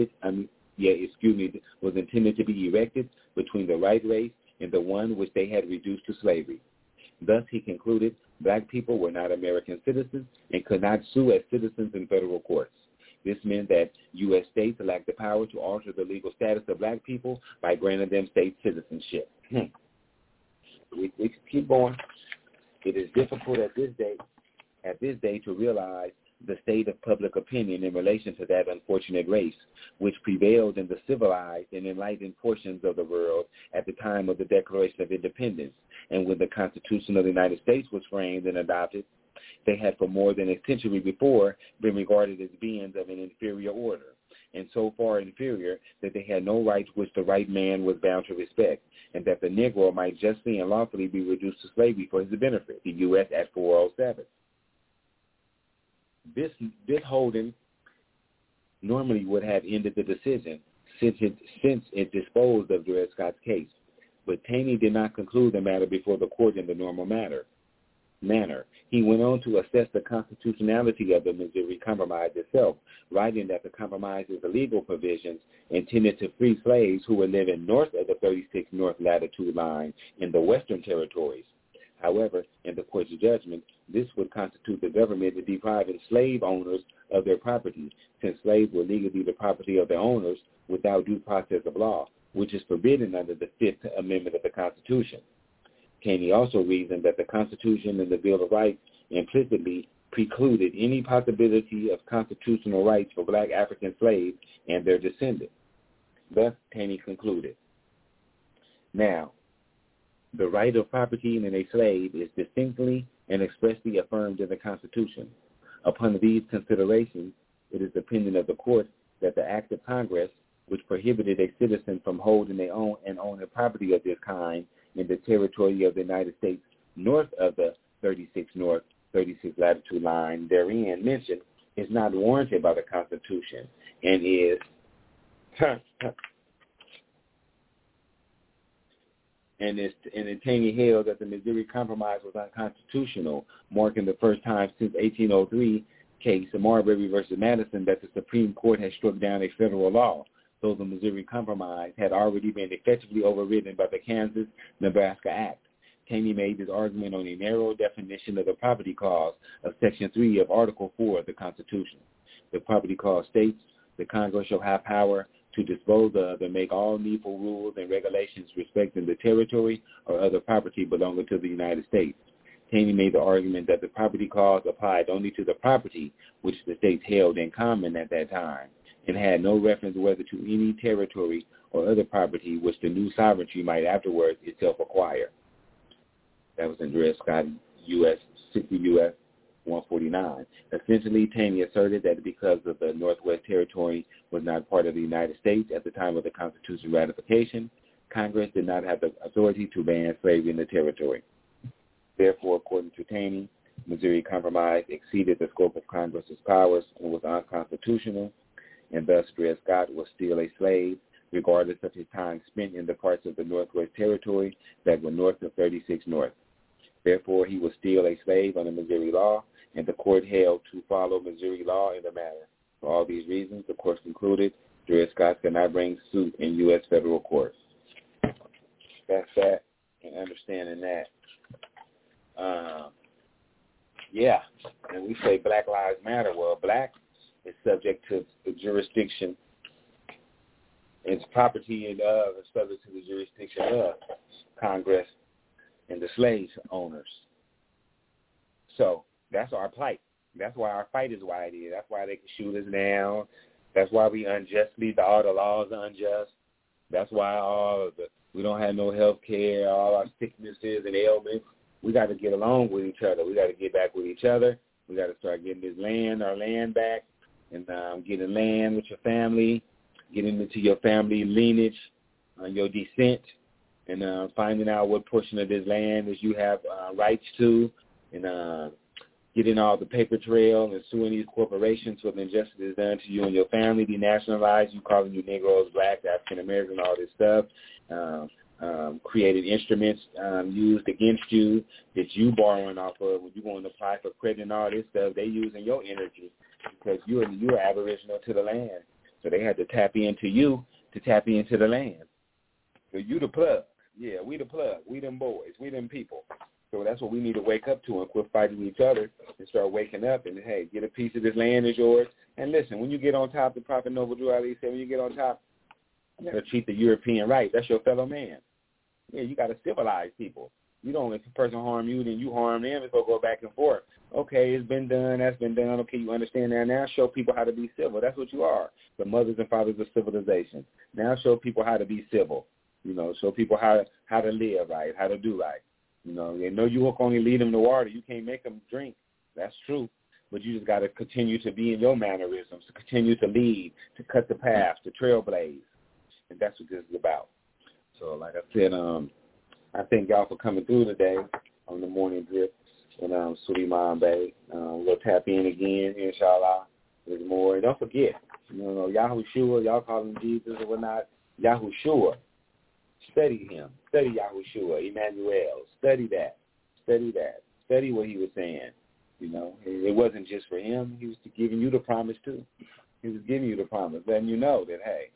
erected between the white race and the one which they had reduced to slavery. Thus, he concluded black people were not American citizens and could not sue as citizens in federal courts. This meant that U.S. states lacked the power to alter the legal status of black people by granting them state citizenship. We can keep going. It is difficult at this day to realize the state of public opinion in relation to that unfortunate race, which prevailed in the civilized and enlightened portions of the world at the time of the Declaration of Independence, and when the Constitution of the United States was framed and adopted. They had for more than a century before been regarded as beings of an inferior order, and so far inferior that they had no rights which the white man was bound to respect, and that the Negro might justly and lawfully be reduced to slavery for his benefit, the U.S. Act 407. This holding normally would have ended the decision since it disposed of Dred Scott's case, but Taney did not conclude the matter before the court in the normal manner. He went on to assess the constitutionality of the Missouri Compromise itself, writing that the compromise's legal provisions intended to free slaves who were living north of the 36th North latitude line in the Western Territories. However, in the court's judgment, this would constitute the government depriving slave owners of their property, since slaves were legally the property of their owners without due process of law, which is forbidden under the Fifth Amendment of the Constitution. Taney also reasoned that the Constitution and the Bill of Rights implicitly precluded any possibility of constitutional rights for black African slaves and their descendants. Thus, Taney concluded, now, the right of property in a slave is distinctly and expressly affirmed in the Constitution. Upon these considerations, it is the opinion of the court that the act of Congress, which prohibited a citizen from holding their own and owning property of this kind in the territory of the United States north of the 36th North 36th latitude line therein mentioned, is not warranted by the Constitution and is and Taney held that the Missouri Compromise was unconstitutional, marking the first time since 1803 case of Marbury versus Madison that the Supreme Court had struck down a federal law, though the Missouri Compromise had already been effectively overridden by the Kansas-Nebraska Act. Taney made this argument on a narrow definition of the property clause of Section 3 of Article 4 of the Constitution. The property clause states, the Congress shall have power to dispose of and make all needful rules and regulations respecting the territory or other property belonging to the United States. Taney made the argument that the property clause applied only to the property which the states held in common at that time, and had no reference whether to any territory or other property which the new sovereignty might afterwards itself acquire. That was in Dred Scott, U.S. 60 U.S. 149. Essentially, Taney asserted that because of the Northwest Territory was not part of the United States at the time of the Constitution ratification, Congress did not have the authority to ban slavery in the territory. Therefore, according to Taney, Missouri Compromise exceeded the scope of Congress's powers and was unconstitutional, and thus Dred Scott was still a slave, regardless of his time spent in the parts of the Northwest Territory that were north of 36 North. Therefore, he was still a slave under Missouri law, and the court held to follow Missouri law in the matter. For all these reasons, the court concluded Dred Scott cannot bring suit in U.S. federal courts. That's that, and understanding that. And we say Black Lives Matter. Well, black is subject to the jurisdiction. Its property is subject to the jurisdiction of Congress and the slave owners. So that's our plight. That's why our fight is why it is. That's why they can shoot us down. That's why we unjustly, all the laws are unjust. That's why we don't have no health care, all our sicknesses and ailments. We got to get along with each other. We got to get back with each other. We got to start getting our land back, and getting land with your family, getting into your family lineage, your descent, and finding out what portion of this land is you have rights to, and getting all the paper trail and suing these corporations for the injustice done to you and your family, denationalized, you calling you Negroes, Blacks, African Americans, all this stuff. Created instruments used against you that you borrowing off of when you want to apply for credit and all this stuff. They using your energy because you're aboriginal to the land. So they had to tap into you to tap into the land. So you the plug. Yeah, we the plug. We them boys. We them people. So that's what we need to wake up to and quit fighting each other and start waking up and, hey, get a piece of this land is yours. And listen, when you get on top, the Prophet Noble Drew Ali said, when you get on top, you got to treat the European right. That's your fellow man. Yeah, you got to civilize people. You don't, if a person harm you, then you harm them. It's going to go back and forth. Okay, it's been done. That's been done. Okay, you understand that. Now show people how to be civil. That's what you are, the mothers and fathers of civilization. Now show people how to be civil. Show people how to live right, how to do right. They know you can only lead them to water. You can't make them drink. That's true. But you just got to continue to be in your mannerisms, to continue to lead, to cut the path, to trailblaze. And that's what this is about. So like I said, I thank y'all for coming through today on the Morning Drip and Suleiman Bey. We'll tap in again, inshallah. There's more. And don't forget, Yahushua, y'all call him Jesus or whatnot, Yahushua. Study him. Study Yahushua, Emmanuel. Study that. Study what he was saying. It wasn't just for him. He was giving you the promise, too. He was giving you the promise, letting you know that, hey,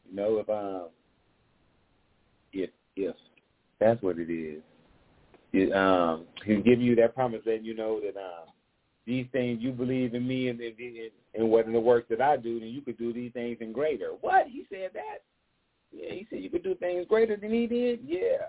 if that's what it is, he's giving you that promise, letting you know that these things you believe in me and what in the work that I do, then you could do these things and greater. What? He said that? Yeah, he said you could do things greater than he did? Yeah.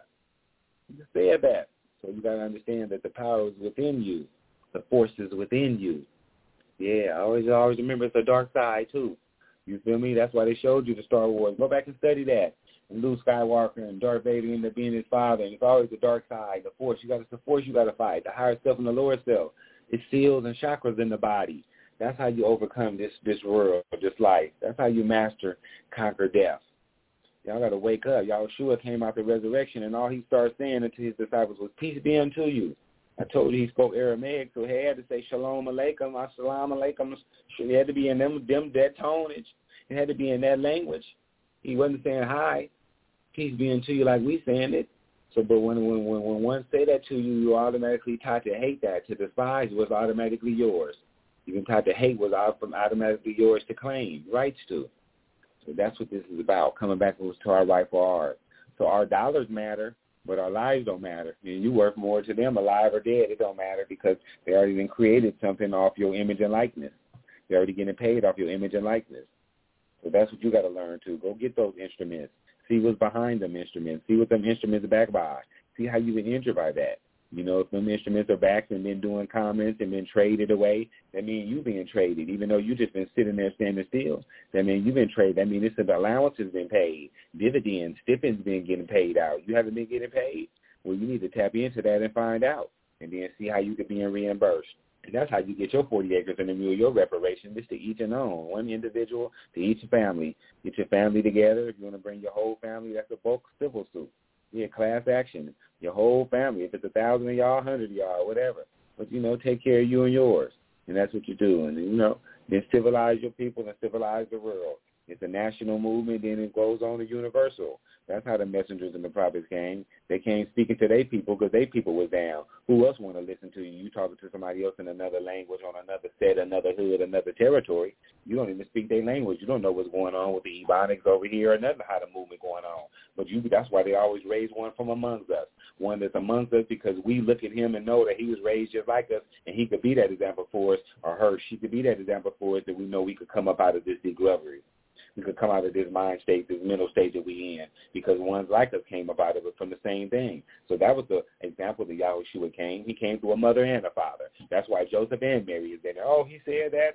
He said that. So you got to understand that the power is within you. The force is within you. Yeah, always remember it's a dark side, too. You feel me? That's why they showed you the Star Wars. Go back and study that. And Luke Skywalker and Darth Vader ended up being his father. And it's always the dark side, the force. It's the force you got to fight, the higher self and the lower self. It's seals and chakras in the body. That's how you overcome this world, this life. That's how you conquer death. Y'all got to wake up. Yahshua came out the resurrection, and all he started saying to his disciples was, peace be unto you. I told you he spoke Aramaic, so he had to say shalom alaikum, assalamu alaikum. It had to be in that tonage. It had to be in that language. He wasn't saying hi, peace be unto you like we saying it. So, but when one say that to you, you automatically taught to hate that. To despise was automatically yours. Even taught to hate was automatically yours to claim rights to. So that's what this is about, coming back to our rightful art. So our dollars matter, but our lives don't matter. And you worth more to them, alive or dead. It don't matter because they already been created something off your image and likeness. They're already getting paid off your image and likeness. So that's what you got to learn to. Go get those instruments. See what's behind them instruments. See what them instruments are backed by. See how you've been injured by that. If them instruments are backed and been doing comments and been traded away, that means you've been traded, even though you just been sitting there standing still. That means you've been traded. That means the allowance has been paid. Dividends, stipends been getting paid out. You haven't been getting paid. Well, you need to tap into that and find out, and then see how you could be reimbursed. And that's how you get your 40 acres and a mule, your reparation. It's to each and own, one individual to each family. Get your family together. If you want to bring your whole family, that's a bulk civil suit. Yeah, class action. Your whole family. If it's 1,000 of y'all, 100 of y'all, whatever. But, take care of you and yours. And that's what you do. And, then civilize your people and civilize the world. It's a national movement, then it goes on to universal. That's how the messengers and the prophets came. They came speaking to their people because their people was down. Who else want to listen to you? You talking to somebody else in another language, on another set, another hood, another territory. You don't even speak their language. You don't know what's going on with the Ebonics over here or nothing, how the movement going on. But that's why they always raise one from amongst us. One that's amongst us because we look at him and know that he was raised just like us, and he could be that example for us, or her, she could be that example for us, that we know we could come up out of this deglovery. We could come out of this mind state, this mental state that we in, because ones like us came up out of it from the same thing. So that was the example that Yahushua came. He came through a mother and a father. That's why Joseph and Mary is there. Oh, he said that,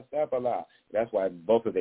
and that's why both of them.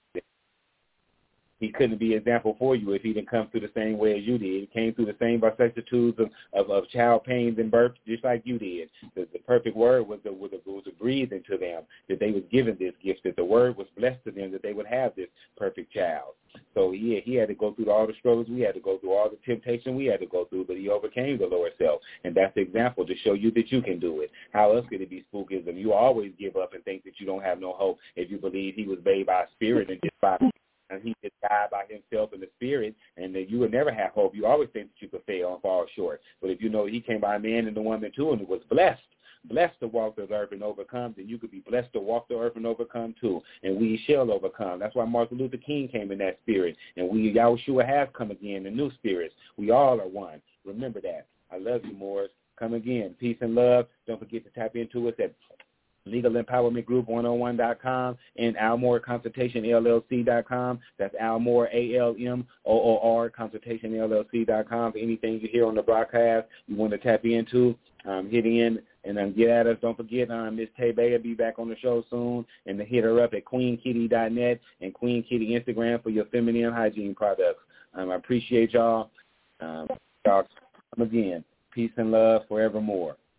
He couldn't be an example for you if he didn't come through the same way as you did. He came through the same vicissitudes of child pains and birth, just like you did. The perfect word was a breathe into them, that they was given this gift, that the word was blessed to them, that they would have this perfect child. So, yeah, he had to go through all the struggles we had to go through, all the temptation we had to go through, but he overcame the lower self. And that's the example to show you that you can do it. How else could it be spookism? You always give up and think that you don't have no hope if you believe he was made by a spirit and just by and he just died by himself in the spirit, and that you would never have hope. You always think that you could fail and fall short. But if you know he came by a man and the woman too, and was blessed to walk the earth and overcome, then you could be blessed to walk the earth and overcome too. And we shall overcome. That's why Martin Luther King came in that spirit. And we, Yahushua, have come again in new spirits. We all are one. Remember that. I love you, Morris. Come again. Peace and love. Don't forget to tap into us at Legal Empowerment Group 101.com and Almore Consultation LLC.com. That's Almore, ALMOOR, Consultation LLC.com. For anything you hear on the broadcast you want to tap into, hit in and get at us. Don't forget, Miss Tay Bay will be back on the show soon, and to hit her up at queenkitty.net and Queen Kitty Instagram for your feminine hygiene products. I appreciate y'all. Y'all come again. Peace and love forevermore.